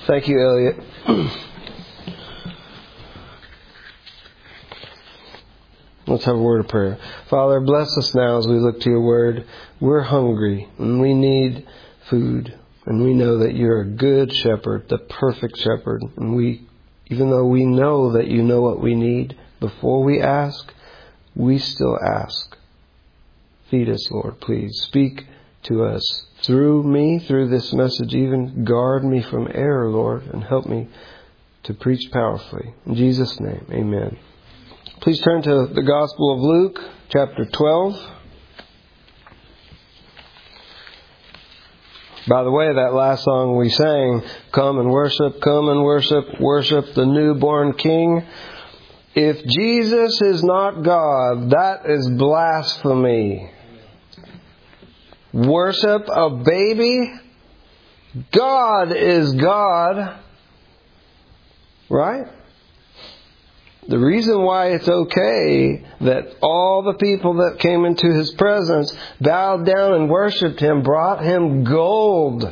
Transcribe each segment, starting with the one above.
Thank you, Elliot. Let's have a word of prayer. Father, bless us now as we look to your word. We're hungry and we need food. And we know that you're a good shepherd, the perfect shepherd. And even though we know that you know what we need, before we ask, we still ask. Feed us, Lord, please. Speak to us through me, through this message even. Guard me from error, Lord, and help me to preach powerfully. In Jesus' name, amen. Please turn to the Gospel of Luke, chapter 12. By the way, that last song we sang, come and worship, worship the newborn King. If Jesus is not God, that is blasphemy. Worship a baby? God is God. Right? The reason why it's okay that all the people that came into His presence bowed down and worshipped Him, brought Him gold.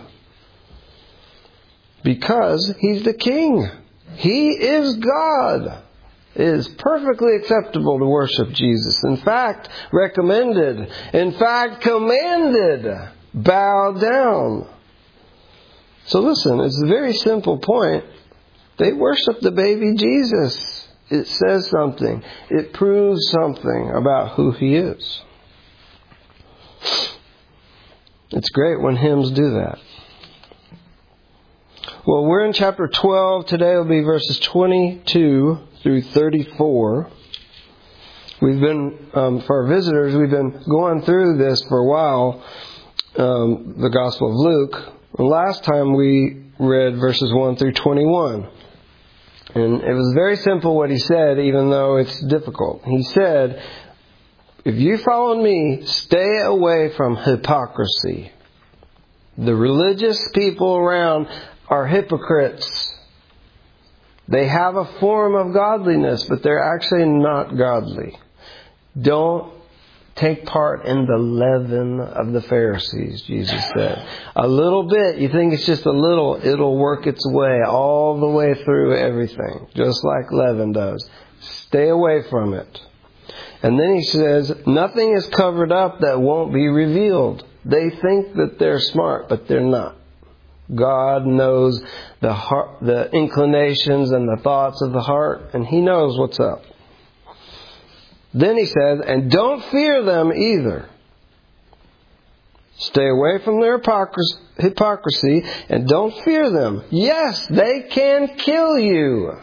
Because He's the King. He is God. It is perfectly acceptable to worship Jesus. In fact, recommended. In fact, commanded. Bow down. So listen, it's a very simple point. They worship the baby Jesus. It says something. It proves something about who He is. It's great when hymns do that. Well, we're in chapter 12. Today will be verses 22 through 34. We've been, for our visitors, we've been going through this for a while, the Gospel of Luke. Last time we read verses 1 through 21. And it was very simple what he said, even though it's difficult. He said, if you follow me, stay away from hypocrisy. The religious people around are hypocrites. They have a form of godliness, but they're actually not godly. Don't take part in the leaven of the Pharisees, Jesus said. A little bit, you think it's just a little, it'll work its way all the way through everything, just like leaven does. Stay away from it. And then he says, nothing is covered up that won't be revealed. They think that they're smart, but they're not. God knows the heart, the inclinations and the thoughts of the heart, and He knows what's up. Then he says, and don't fear them either. Stay away from their hypocrisy and don't fear them. Yes, they can kill you.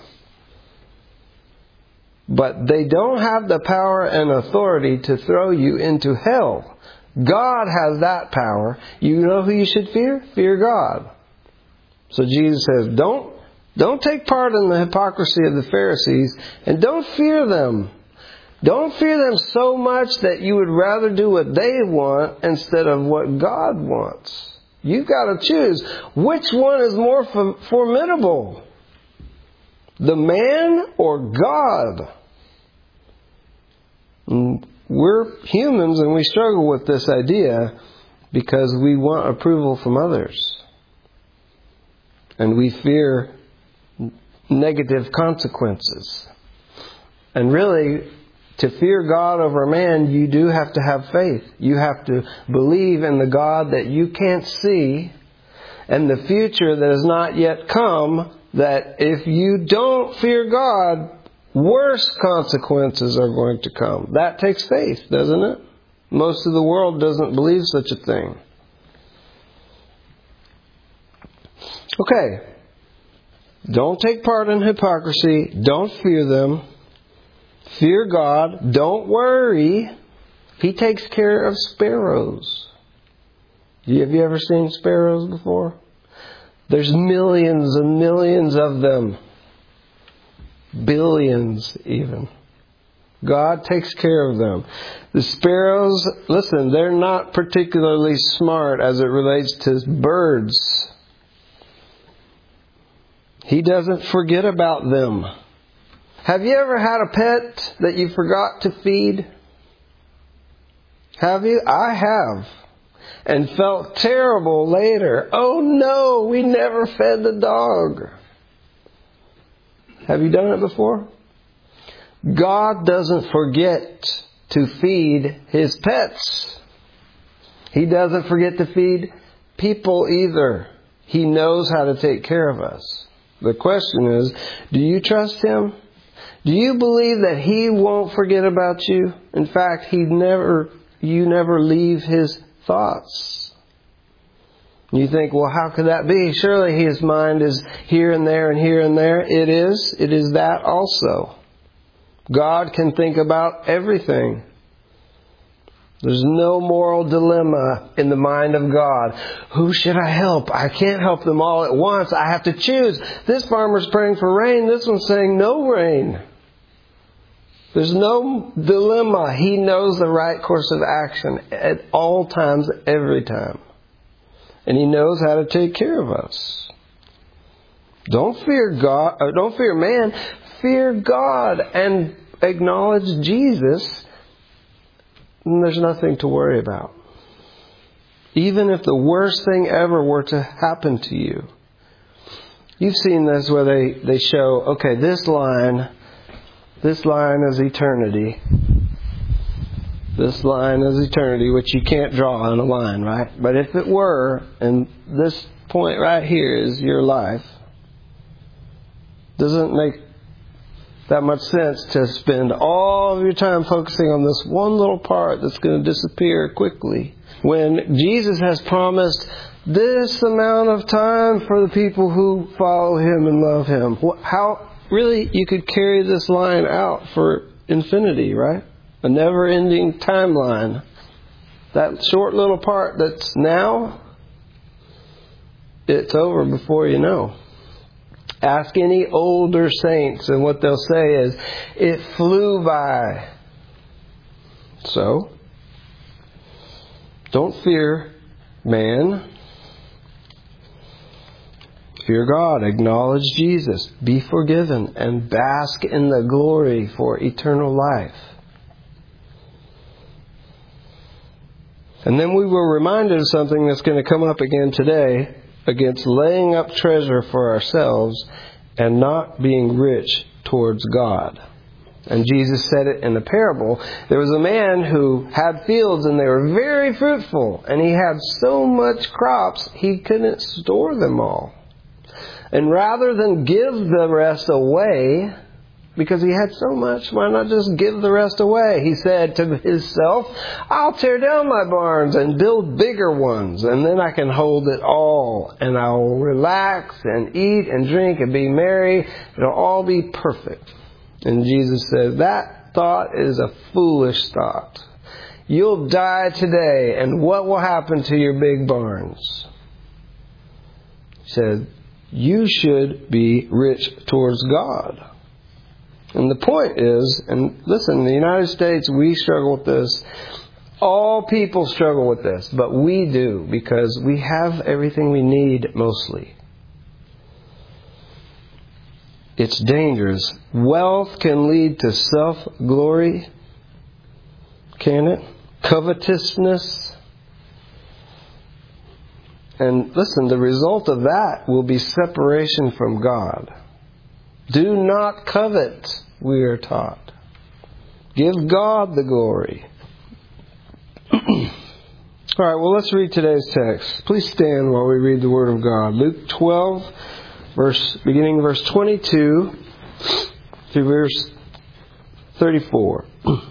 But they don't have the power and authority to throw you into hell. God has that power. You know who you should fear? Fear God. So Jesus says, don't take part in the hypocrisy of the Pharisees and don't fear them. Don't fear them so much that you would rather do what they want instead of what God wants. You've got to choose. Which one is more formidable? The man or God? We're humans and we struggle with this idea because we want approval from others. And we fear negative consequences. And really, to fear God over man, you do have to have faith. You have to believe in the God that you can't see and the future that has not yet come, that if you don't fear God, worse consequences are going to come. That takes faith, doesn't it? Most of the world doesn't believe such a thing. Okay. Don't take part in hypocrisy. Don't fear them. Fear God. Don't worry. He takes care of sparrows. Have you ever seen sparrows before? There's millions and millions of them. Billions even. God takes care of them. The sparrows, listen, they're not particularly smart as it relates to birds. He doesn't forget about them. Have you ever had a pet that you forgot to feed? Have you? I have. and felt terrible later. Oh no, we never fed the dog. Have you done it before? God doesn't forget to feed His pets. He doesn't forget to feed people either. He knows how to take care of us. The question is, do you trust Him? Do you believe that He won't forget about you? In fact, you never leave His thoughts. You think, well, how could that be? Surely His mind is here and there and here and there. It is. It is that also. God can think about everything. There's no moral dilemma in the mind of God. Who should I help? I can't help them all at once. I have to choose. This farmer's praying for rain. This one's saying no rain. There's no dilemma. He knows the right course of action at all times, every time. And He knows how to take care of us. Don't fear God, or don't fear man. Fear God and acknowledge Jesus. And there's nothing to worry about. Even if the worst thing ever were to happen to you. You've seen this where they show, okay, this line is eternity. This line is eternity, which you can't draw on a line, right? But if it were, and this point right here is your life, doesn't make that much sense to spend all of your time focusing on this one little part that's going to disappear quickly. When Jesus has promised this amount of time for the people who follow Him and love Him. How really you could carry this line out for infinity, right? A never-ending timeline. That short little part that's now, it's over before you know. Ask any older saints, and what they'll say is, it flew by. So, don't fear man. Fear God. Acknowledge Jesus. Be forgiven. And bask in the glory for eternal life. And then we were reminded of something that's going to come up again today, against laying up treasure for ourselves and not being rich towards God. And Jesus said it in a parable. There was a man who had fields and they were very fruitful. And he had so much crops, he couldn't store them all. And rather than give the rest away, because he had so much, why not just give the rest away? He said to himself, I'll tear down my barns and build bigger ones, and then I can hold it all, and I'll relax and eat and drink and be merry. It'll all be perfect. And Jesus said, that thought is a foolish thought. You'll die today, and what will happen to your big barns? He said, you should be rich towards God. And the point is, and listen, in the United States, we struggle with this. All people struggle with this, but we do, because we have everything we need mostly. It's dangerous. Wealth can lead to self-glory, can it? Covetousness. And listen, the result of that will be separation from God. Do not covet, we are taught. Give God the glory. All right, well, let's read today's text. Please stand while we read the Word of God. Luke 12, beginning verse 22 through verse 34.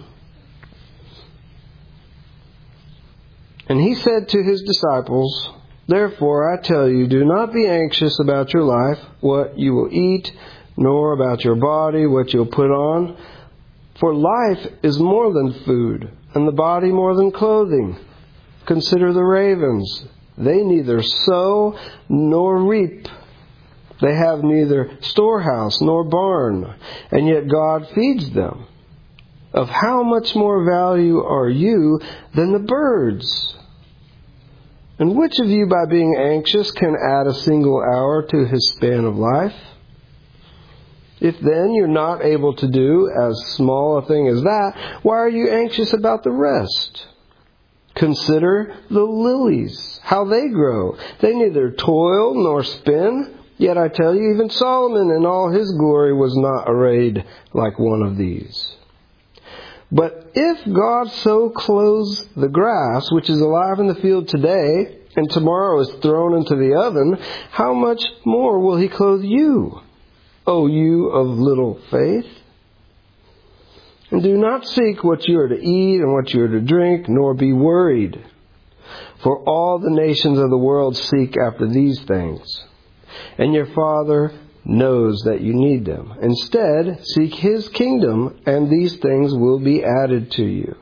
And He said to His disciples, therefore I tell you, do not be anxious about your life, what you will eat, nor about your body, what you'll put on. For life is more than food, and the body more than clothing. Consider the ravens. They neither sow nor reap. They have neither storehouse nor barn, and yet God feeds them. Of how much more value are you than the birds? And which of you, by being anxious, can add a single hour to his span of life? If then you're not able to do as small a thing as that, why are you anxious about the rest? Consider the lilies, how they grow. They neither toil nor spin. Yet I tell you, even Solomon in all his glory was not arrayed like one of these. But if God so clothes the grass, which is alive in the field today, and tomorrow is thrown into the oven, how much more will He clothe you, O you of little faith? And do not seek what you are to eat and what you are to drink, nor be worried. For all the nations of the world seek after these things. And your Father knows that you need them. Instead, seek His kingdom, and these things will be added to you.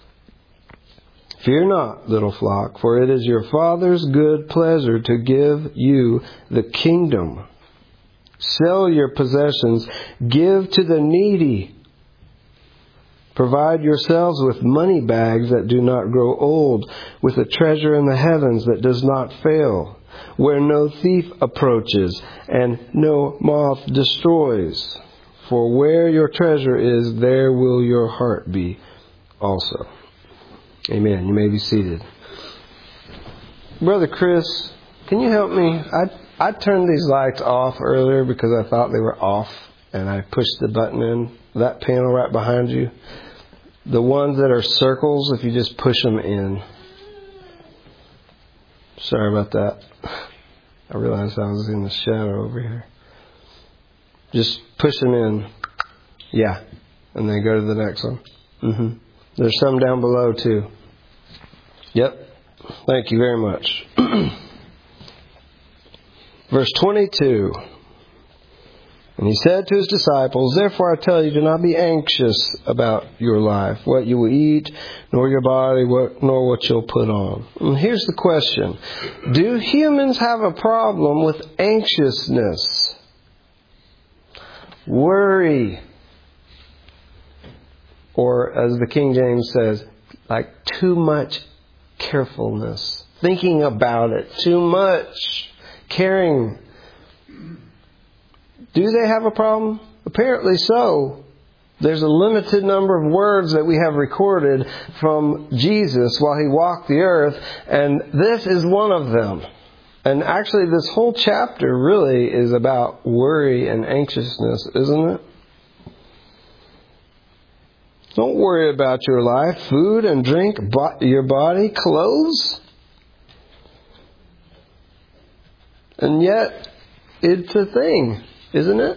Fear not, little flock, for it is your Father's good pleasure to give you the kingdom. Sell your possessions, give to the needy. Provide yourselves with money bags that do not grow old, with a treasure in the heavens that does not fail, where no thief approaches and no moth destroys. For where your treasure is, there will your heart be also. Amen. You may be seated. Brother Chris, can you help me? I turned these lights off earlier because I thought they were off, and I pushed the button in. That panel right behind you, the ones that are circles, if you just push them in. Sorry about that. I realized I was in the shadow over here. Just push them in. Yeah. And then go to the next one. There's some down below too. Yep. Thank you very much. Verse 22. And He said to His disciples, therefore I tell you, do not be anxious about your life, what you will eat, nor your body, nor what you'll put on. And here's the question. Do humans have a problem with anxiousness? Worry. Or as the King James says, like too much carefulness. Thinking about it too much. Caring. Do they have a problem? Apparently so. There's a limited number of words that we have recorded from Jesus while He walked the earth, and this is one of them. And actually this whole chapter really is about worry and anxiousness, isn't it? Don't worry about your life, food and drink, your body, clothes. And yet, it's a thing, isn't it?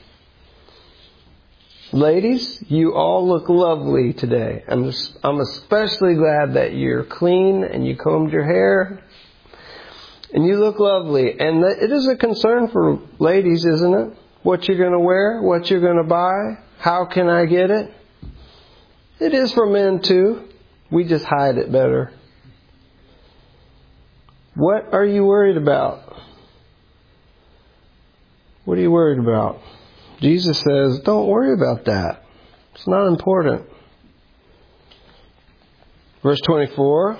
Ladies, you all look lovely today. I'm especially glad that you're clean and you combed your hair. And you look lovely. And it is a concern for ladies, isn't it? What you're going to wear, what you're going to buy, how can I get it? It is for men too. We just hide it better. What are you worried about? What are you worried about? Jesus says, don't worry about that. It's not important. Verse 24.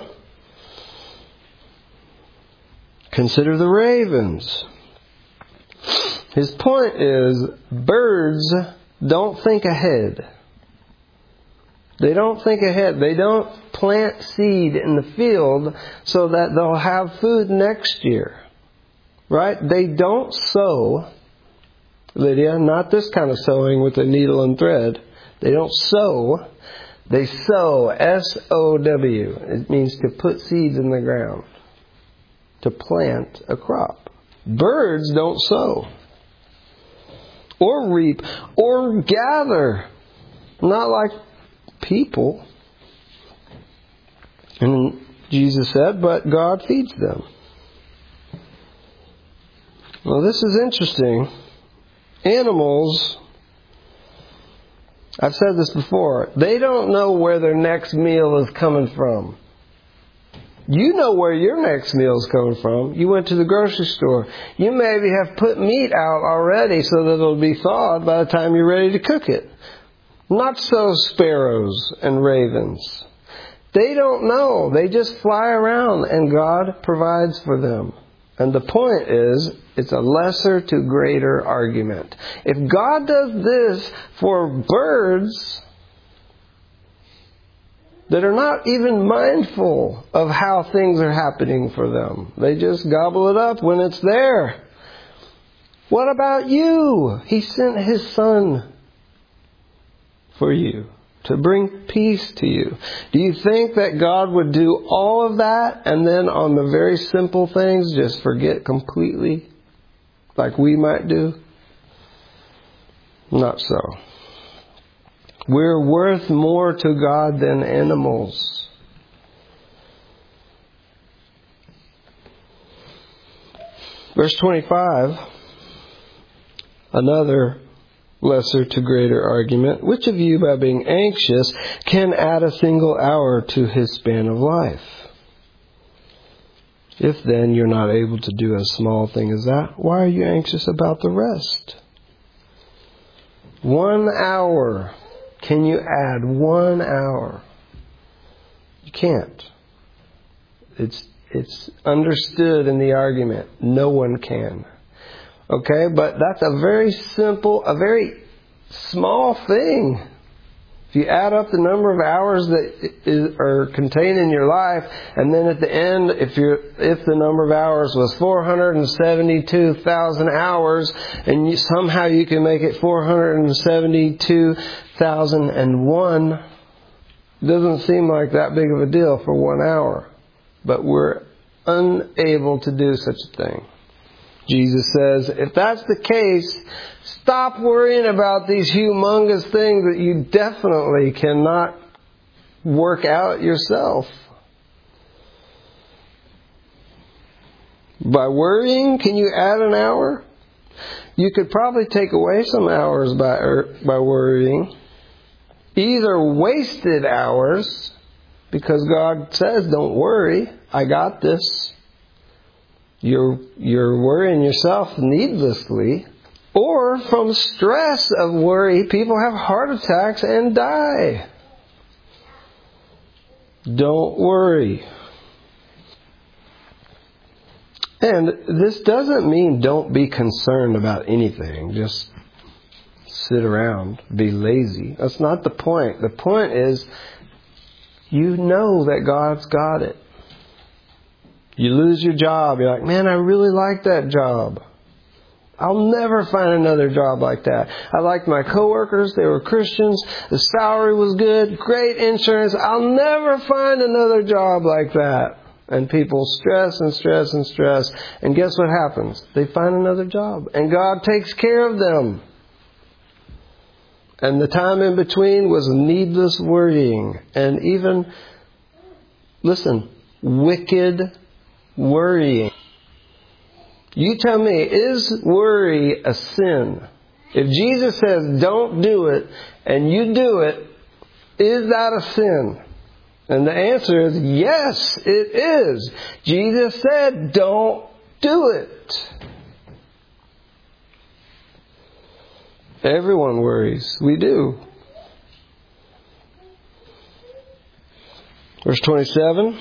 Consider the ravens. His point is, birds don't think ahead. They don't think ahead. They don't plant seed in the field so that they'll have food next year. Right? They don't sow. Lydia, not this kind of sewing with a needle and thread. They don't sow. They sow. S-O-W. It means to put seeds in the ground. To plant a crop. Birds don't sow. Or reap. Or gather. Not like people. And Jesus said, but God feeds them. Well, this is interesting. Animals, I've said this before, they don't know where their next meal is coming from. You know where your next meal is coming from. You went to the grocery store. You maybe have put meat out already so that it'll be thawed by the time you're ready to cook it. Not so sparrows and ravens. They don't know. They just fly around and God provides for them. And the point is, it's a lesser to greater argument. If God does this for birds, that are not even mindful of how things are happening for them. They just gobble it up when it's there. What about you? He sent His Son for you to bring peace to you. Do you think that God would do all of that and then on the very simple things just forget completely like we might do? Not so. We're worth more to God than animals. Verse 25, another lesser to greater argument. Which of you, by being anxious, can add a single hour to his span of life? If then you're not able to do a small thing as that, why are you anxious about the rest? 1 hour. Can you add 1 hour? You can't. It's understood in the argument. No one can. Okay, but that's a very simple, a very small thing. If you add up the number of hours that are contained in your life, and then at the end, if the number of hours was 472,000 hours, and somehow you can make it 472,001, it doesn't seem like that big of a deal for 1 hour. But we're unable to do such a thing. Jesus says, if that's the case, stop worrying about these humongous things that you definitely cannot work out yourself. By worrying, can you add an hour? You could probably take away some hours by worrying. Either wasted hours, because God says, don't worry, I got this. You're worrying yourself needlessly. Or from stress of worry, people have heart attacks and die. Don't worry. And this doesn't mean don't be concerned about anything. Just sit around, be lazy. That's not the point. The point is, you know that God's got it. You lose your job. You're like, man, I really like that job. I'll never find another job like that. I liked my coworkers. They were Christians. The salary was good. Great insurance. I'll never find another job like that. And people stress and stress and stress. And guess what happens? They find another job. And God takes care of them. And the time in between was needless worrying. And even, listen, wicked worrying. You tell me, is worry a sin? If Jesus says don't do it, and you do it, is that a sin? And the answer is yes, it is. Jesus said don't do it. Everyone worries. We do. Verse 27.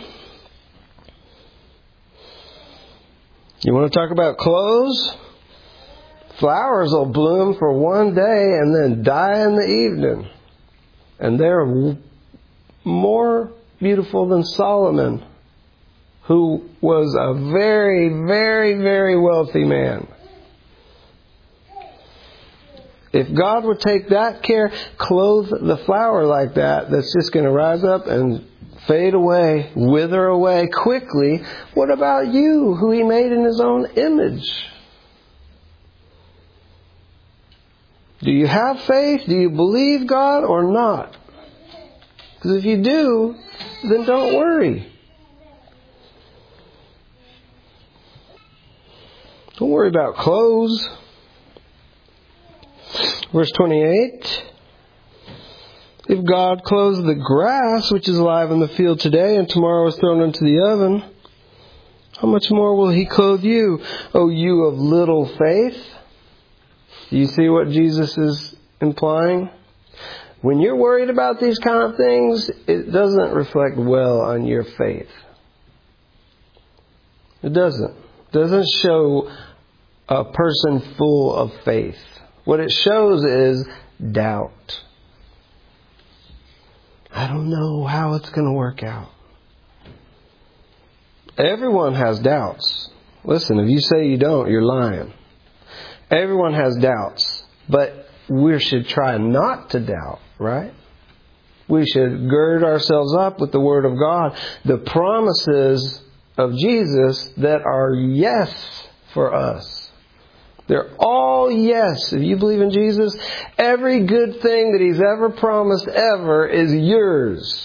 You want to talk about clothes? Flowers will bloom for one day and then die in the evening. And they're more beautiful than Solomon, who was a very, very, very wealthy man. If God would take that care, clothe the flower like that, that's just going to rise up and fade away, wither away quickly, what about you, who He made in His own image? Do you have faith? Do you believe God or not? Because if you do, then don't worry. Don't worry about clothes. Verse 28. If God clothes the grass, which is alive in the field today, and tomorrow is thrown into the oven, how much more will He clothe you, O you of little faith? Do you see what Jesus is implying? When you're worried about these kind of things, it doesn't reflect well on your faith. It doesn't. It doesn't show a person full of faith. What it shows is doubt. I don't know how it's going to work out. Everyone has doubts. Listen, if you say you don't, you're lying. Everyone has doubts. But we should try not to doubt, right? We should gird ourselves up with the Word of God, the promises of Jesus that are yes for us. They're all yes. If you believe in Jesus, every good thing that He's ever promised ever is yours.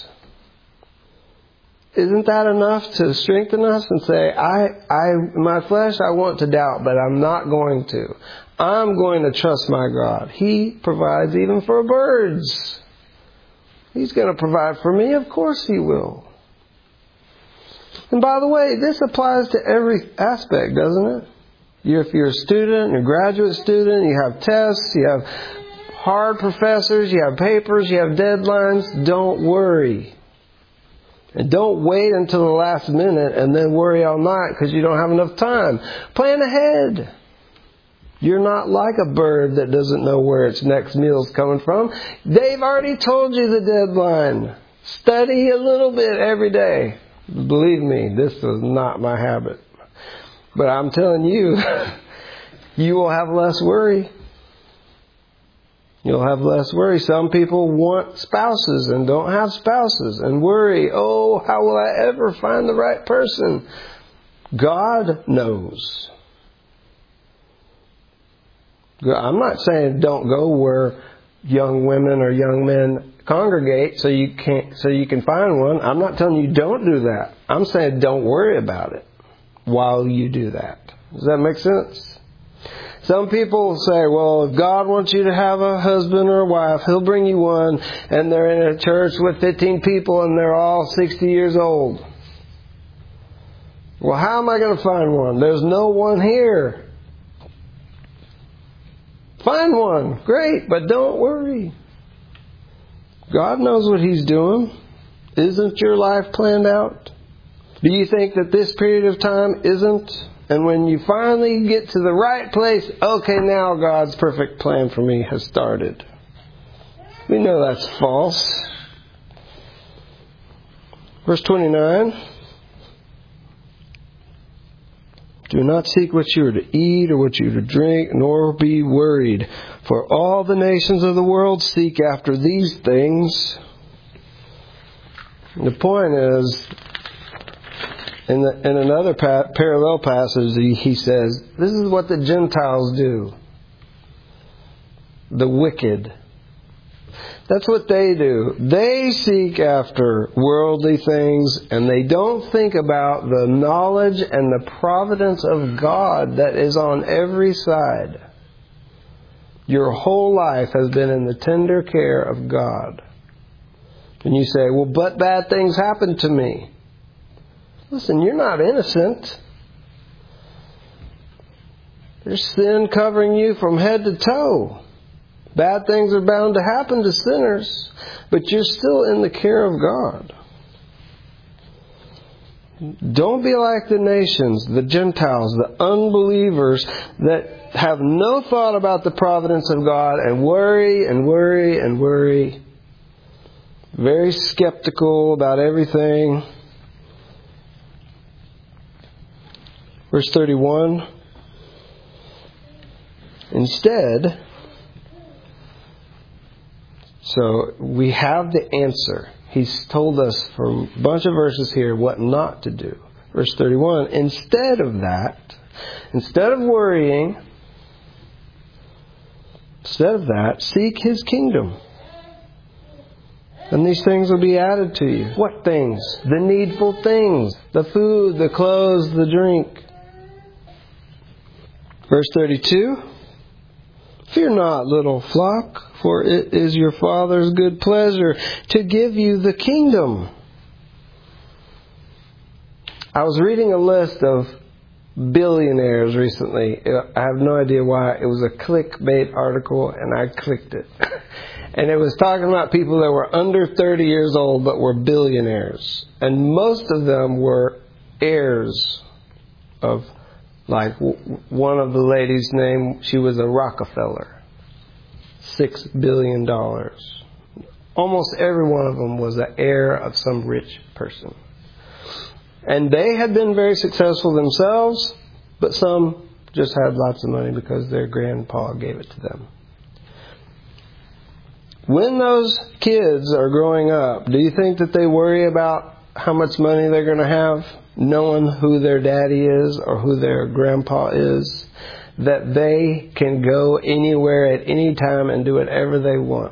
Isn't that enough to strengthen us and say, my flesh, I want to doubt, but I'm not going to. I'm going to trust my God. He provides even for birds. He's going to provide for me. Of course He will. And by the way, this applies to every aspect, doesn't it? If you're a student, you're a graduate student, you have tests, you have hard professors, you have papers, you have deadlines, don't worry. And don't wait until the last minute and then worry all night because you don't have enough time. Plan ahead. You're not like a bird that doesn't know where its next meal's coming from. They've already told you the deadline. Study a little bit every day. Believe me, this was not my habit. But I'm telling you, you will have less worry. You'll have less worry. Some people want spouses and don't have spouses and worry, oh, how will I ever find the right person? God knows. I'm not saying don't go where young women or young men congregate so you can find one. I'm not telling you don't do that. I'm saying don't worry about it while you do that. Does that make sense? Some people say, well, if God wants you to have a husband or a wife, He'll bring you one, and they're in a church with 15 people and they're all 60 years old. Well, how am I going to find one? There's no one here. Find one. Great, but don't worry. God knows what He's doing. Isn't your life planned out? Do you think that this period of time isn't? And when you finally get to the right place, okay, now God's perfect plan for me has started. We know that's false. Verse 29. Do not seek what you are to eat or what you are to drink, nor be worried. For all the nations of the world seek after these things. And the point is, in another parallel passage, he says, this is what the Gentiles do. The wicked. That's what they do. They seek after worldly things, and they don't think about the knowledge and the providence of God that is on every side. Your whole life has been in the tender care of God. And you say, well, but bad things happen to me. Listen, you're not innocent. There's sin covering you from head to toe. Bad things are bound to happen to sinners, but you're still in the care of God. Don't be like the nations, the Gentiles, the unbelievers that have no thought about the providence of God and worry and worry and worry. Very skeptical about everything. Verse 31. Instead, so we have the answer. He's told us from a bunch of verses here what not to do. Verse 31. Instead of that, instead of worrying, seek His kingdom. And these things will be added to you. What things? The needful things. The food, the clothes, the drink. Verse 32. Fear not, little flock, for it is your Father's good pleasure to give you the kingdom. I was reading a list of billionaires recently. I have no idea why. It was a clickbait article, and I clicked it. And it was talking about people that were under 30 years old but were billionaires. And most of them were heirs of, like, one of the ladies' name, she was a Rockefeller. $6 billion. Almost every one of them was the heir of some rich person. And they had been very successful themselves, but some just had lots of money because their grandpa gave it to them. When those kids are growing up, do you think that they worry about how much money they're going to have, knowing who their daddy is or who their grandpa is, that they can go anywhere at any time and do whatever they want?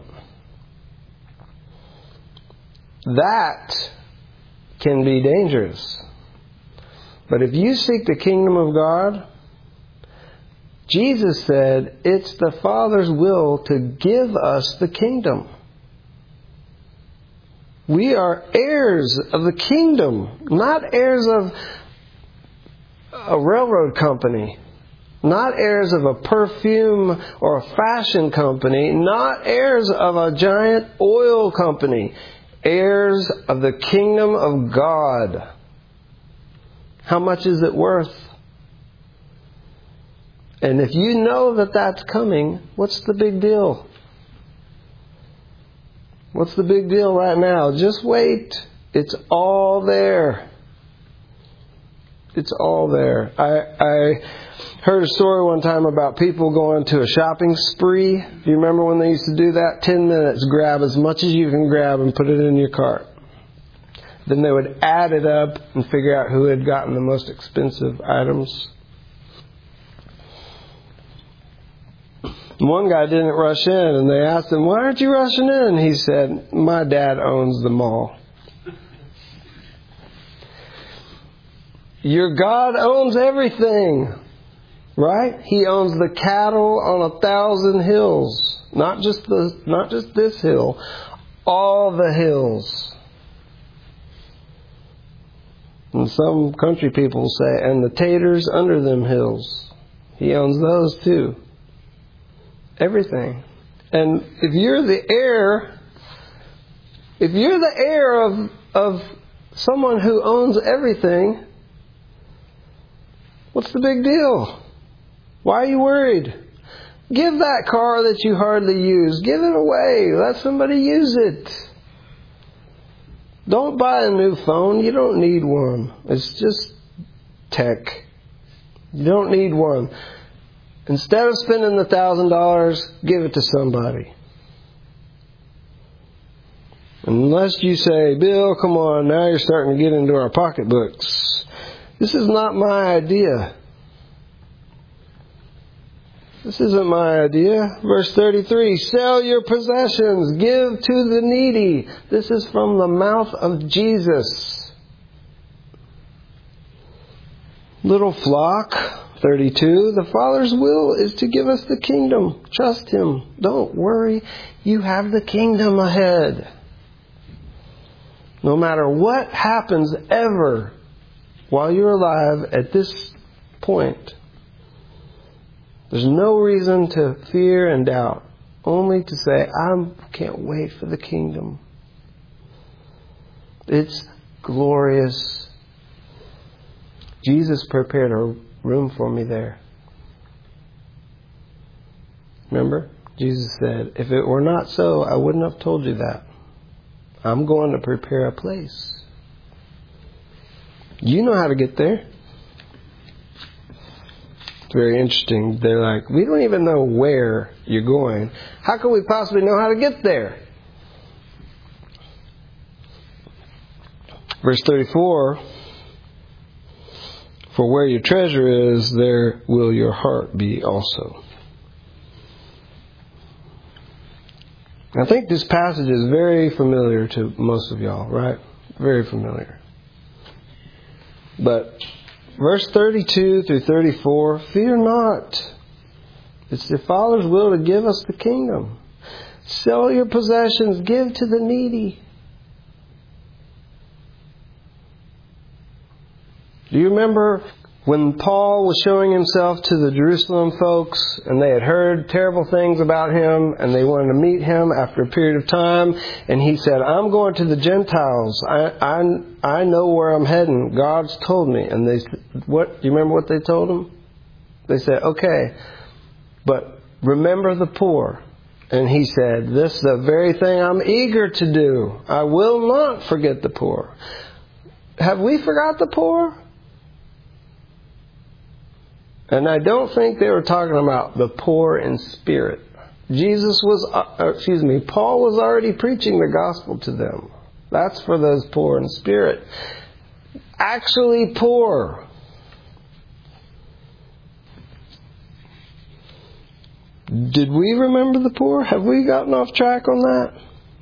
That can be dangerous. But if you seek the kingdom of God, Jesus said it's the Father's will to give us the kingdom. We are heirs of the kingdom, not heirs of a railroad company, not heirs of a perfume or a fashion company, not heirs of a giant oil company, heirs of the kingdom of God. How much is it worth? And if you know that that's coming, what's the big deal? What's the big deal right now? Just wait. It's all there. It's all there. I heard a story one time about people going to a shopping spree. Do you remember when they used to do that? 10 minutes, grab as much as you can grab and put it in your cart. Then they would add it up and figure out who had gotten the most expensive items. One guy didn't rush in, and they asked him, "Why aren't you rushing in?" He said, "My dad owns the mall." Your God owns everything, right? He owns the cattle on 1,000 hills, not just this hill, all the hills. And some country people say, and the taters under them hills. He owns those too. Everything. And if you're the heir of someone who owns everything, what's the big deal? Why are you worried? Give that car that you hardly use, give it away. Let somebody use it. Don't buy a new phone. You don't need one. It's just tech. You don't need one. Instead of spending the $1,000, give it to somebody. Unless you say, "Bill, come on, now you're starting to get into our pocketbooks." This is not my idea. This isn't my idea. Verse 33, sell your possessions, give to the needy. This is from the mouth of Jesus. Little flock, 32, the Father's will is to give us the kingdom. Trust Him. Don't worry. You have the kingdom ahead. No matter what happens ever while you're alive at this point, there's no reason to fear and doubt. Only to say, I can't wait for the kingdom. It's glorious. Jesus prepared a room for me there. Remember? Jesus said, if it were not so, I wouldn't have told you that. I'm going to prepare a place. You know how to get there. It's very interesting. They're like, we don't even know where you're going. How can we possibly know how to get there? Verse 34, for where your treasure is, there will your heart be also. I think this passage is very familiar to most of y'all, right? Very familiar. But verse 32 through 34, fear not. It's the Father's will to give us the kingdom. Sell your possessions, give to the needy. Do you remember when Paul was showing himself to the Jerusalem folks and they had heard terrible things about him and they wanted to meet him after a period of time, and he said, I'm going to the Gentiles. I know where I'm heading. God's told me. And they, what? Do you remember what they told him? They said, okay, but remember the poor And he said, this is the very thing I'm eager to do. I will not forget the poor. Have we forgot the poor? And I don't think they were talking about the poor in spirit. Paul was already preaching the gospel to them. That's for those poor in spirit. Actually poor. Did we remember the poor? Have we gotten off track on that?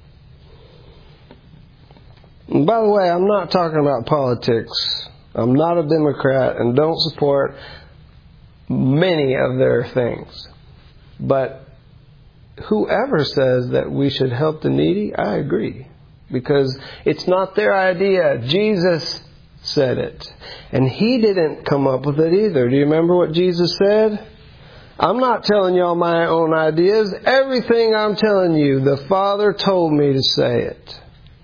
And by the way, I'm not talking about politics. I'm not a Democrat and don't support many of their things. But whoever says that we should help the needy, I agree. Because it's not their idea. Jesus said it. And He didn't come up with it either. Do you remember what Jesus said? I'm not telling y'all my own ideas. Everything I'm telling you, the Father told me to say it.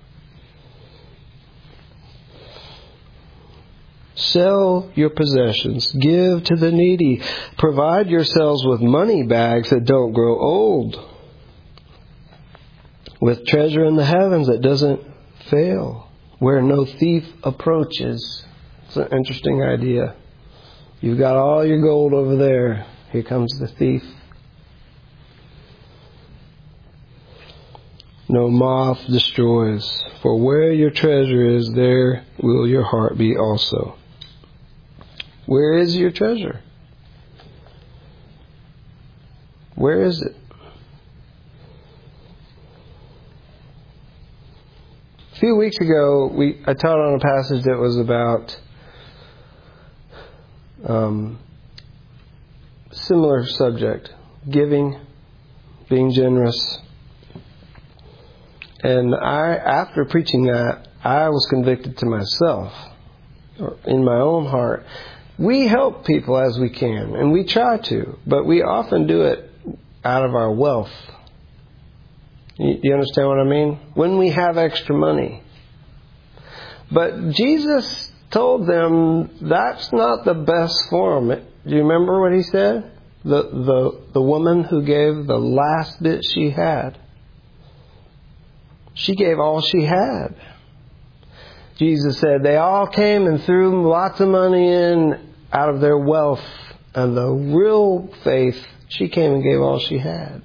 Sell your possessions. Give to the needy. Provide yourselves with money bags that don't grow old. With treasure in the heavens that doesn't fail. Where no thief approaches. It's an interesting idea. You've got all your gold over there. Here comes the thief. No moth destroys. For where your treasure is, there will your heart be also. Where is your treasure? Where is it? A few weeks ago, I taught on a passage that was about similar subject, giving, being generous. And after preaching that, I was convicted to myself, or in my own heart. We help people as we can, and we try to, but we often do it out of our wealth. You understand what I mean? When we have extra money. But Jesus told them that's not the best form. Do you remember what He said? The woman who gave the last bit she had. She gave all she had. Jesus said they all came and threw lots of money in out of their wealth. And the real faith, she came and gave all she had.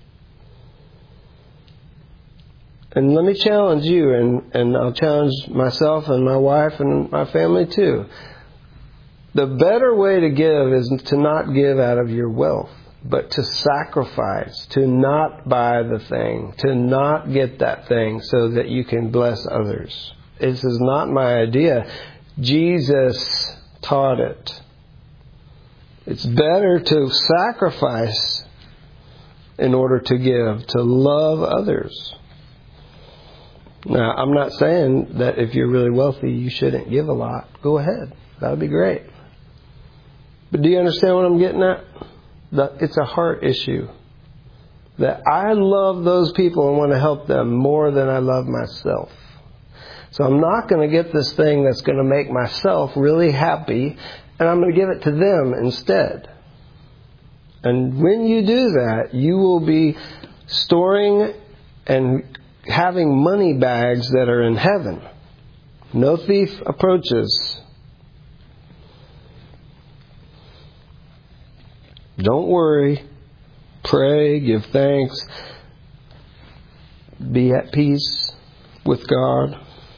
And let me challenge you, and I'll challenge myself and my wife and my family too. The better way to give is to not give out of your wealth, but to sacrifice, to not buy the thing, to not get that thing so that you can bless others. This is not my idea. Jesus taught it. It's better to sacrifice in order to give, to love others. Now, I'm not saying that if you're really wealthy, you shouldn't give a lot. Go ahead. That would be great. But do you understand what I'm getting at? It's a heart issue. That I love those people and want to help them more than I love myself. So I'm not going to get this thing that's going to make myself really happy, and I'm going to give it to them instead. And when you do that, you will be storing and having money bags that are in heaven. No thief approaches. Don't worry. Pray, give thanks. Be at peace with God.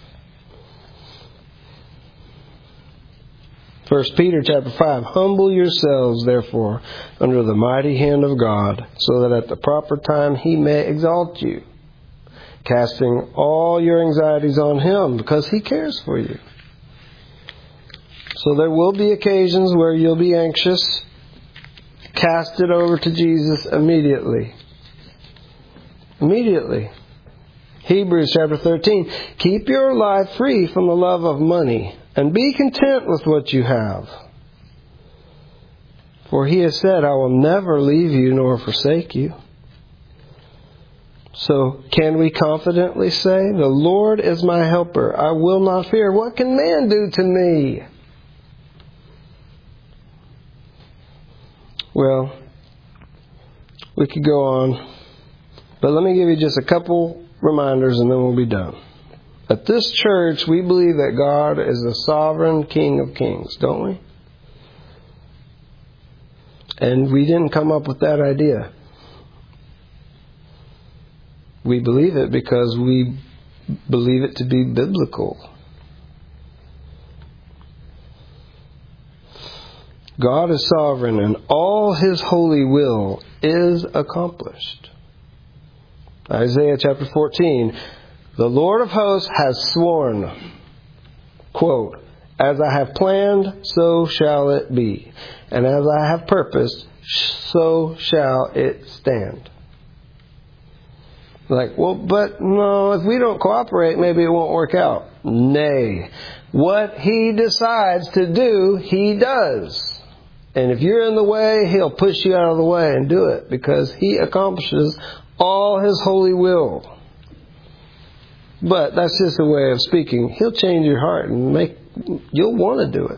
1 Peter chapter 5, humble yourselves, therefore, under the mighty hand of God, so that at the proper time He may exalt you, casting all your anxieties on Him, because He cares for you. So there will be occasions where you'll be anxious. Cast it over to Jesus immediately. Immediately. Hebrews chapter 13, keep your life free from the love of money, and be content with what you have. For He has said, I will never leave you nor forsake you. So can we confidently say, the Lord is my helper. I will not fear. What can man do to me? Well, we could go on. But let me give you just a couple reminders and then we'll be done. At this church, we believe that God is the sovereign King of Kings, don't we? And we didn't come up with that idea. We believe it because we believe it to be biblical. God is sovereign and all His holy will is accomplished. Isaiah chapter 14, the Lord of hosts has sworn, quote, as I have planned, so shall it be. And as I have purposed, so shall it stand. Like, well, but no, if we don't cooperate, maybe it won't work out. Nay. What He decides to do, He does. And if you're in the way, He'll push you out of the way and do it because He accomplishes all His holy will. But that's just a way of speaking. He'll change your heart and you'll want to do it.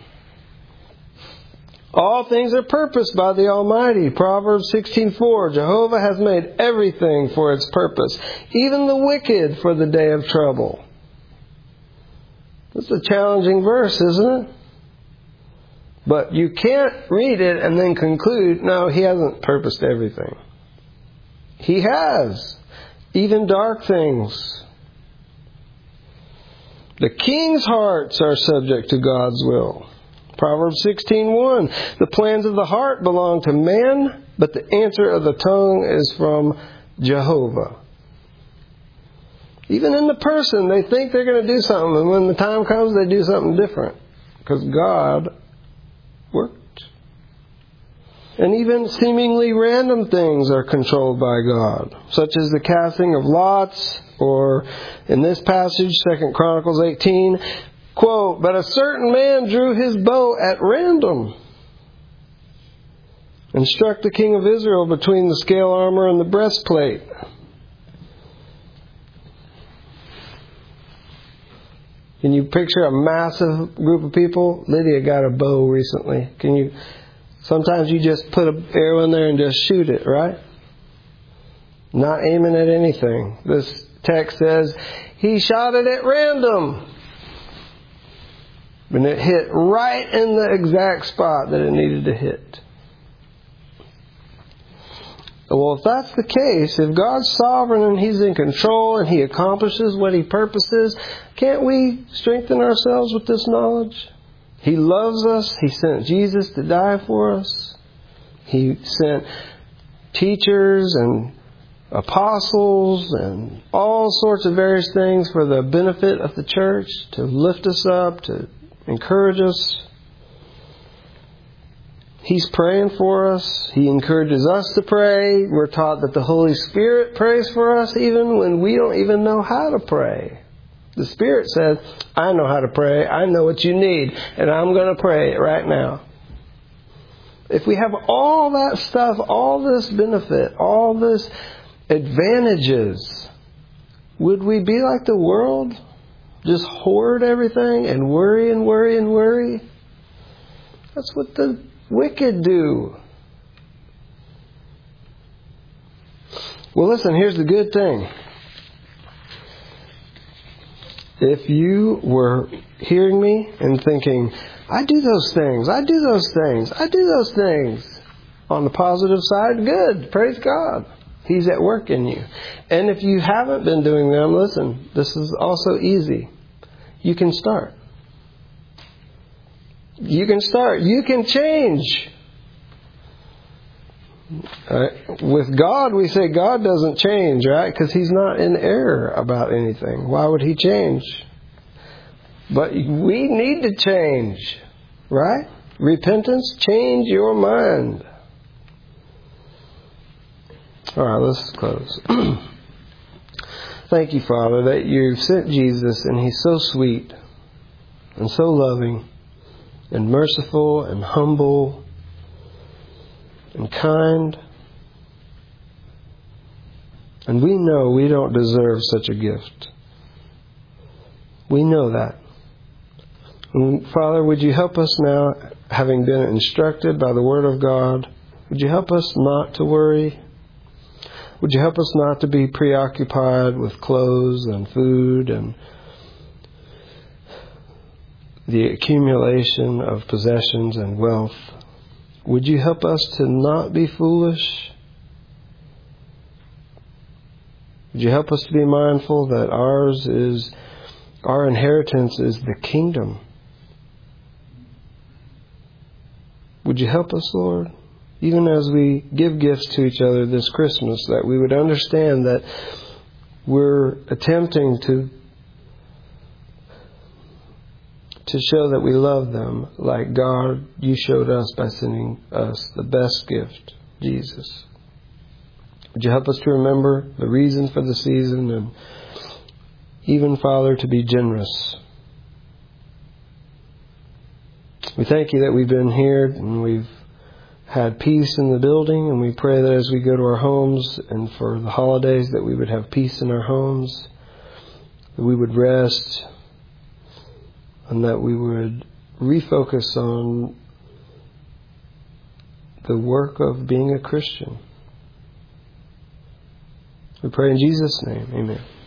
All things are purposed by the Almighty. Proverbs 16:4. Jehovah has made everything for its purpose, even the wicked for the day of trouble. That's a challenging verse, isn't it? But you can't read it and then conclude, no, He hasn't purposed everything. He has. Even dark things. The king's hearts are subject to God's will. Proverbs 16:1. The plans of the heart belong to man, but the answer of the tongue is from Jehovah. Even in the person, they think they're going to do something, and when the time comes, they do something different. Because God worked. And even seemingly random things are controlled by God, such as the casting of lots, or in this passage, 2 Chronicles 18, quote, but a certain man drew his bow at random and struck the king of Israel between the scale armor and the breastplate. Can you picture a massive group of people? Lydia got a bow recently. Sometimes you just put an arrow in there and just shoot it, right? Not aiming at anything. This text says, he shot it at random. And it hit right in the exact spot that it needed to hit. Well, if that's the case, if God's sovereign and He's in control and He accomplishes what He purposes, can't we strengthen ourselves with this knowledge? He loves us. He sent Jesus to die for us. He sent teachers and apostles and all sorts of various things for the benefit of the church, to lift us up, to encourage us. He's praying for us. He encourages us to pray. We're taught that the Holy Spirit prays for us even when we don't even know how to pray. The Spirit says, I know how to pray. I know what you need. And I'm going to pray it right now. If we have all that stuff, all this benefit, all this advantages, would we be like the world? Just hoard everything and worry and worry and worry? That's what the wicked do. Well, listen, here's the good thing. If you were hearing me and thinking, I do those things, I do those things, I do those things, on the positive side, good. Praise God. He's at work in you. And if you haven't been doing them, listen, this is also easy. You can start. You can start. You can change. With God, we say God doesn't change, right? Because He's not in error about anything. Why would He change? But we need to change, right? Repentance, change your mind. All right, let's close. Thank you, Father, that you sent Jesus and He's so sweet and so loving and merciful and humble and kind. And we know we don't deserve such a gift. We know that. And Father, would you help us now, having been instructed by the Word of God, would you help us not to worry, Would you help us not to be preoccupied with clothes and food and the accumulation of possessions and wealth? Would you help us to not be foolish? Would you help us to be mindful that our inheritance is the kingdom? Would you help us, Lord, even as we give gifts to each other this Christmas, that we would understand that we're attempting to show that we love them like God, you showed us by sending us the best gift, Jesus. Would you help us to remember the reason for the season and even, Father, to be generous? We thank you that we've been here and we've had peace in the building, and we pray that as we go to our homes and for the holidays that we would have peace in our homes, that we would rest, and that we would refocus on the work of being a Christian. We pray in Jesus' name. Amen.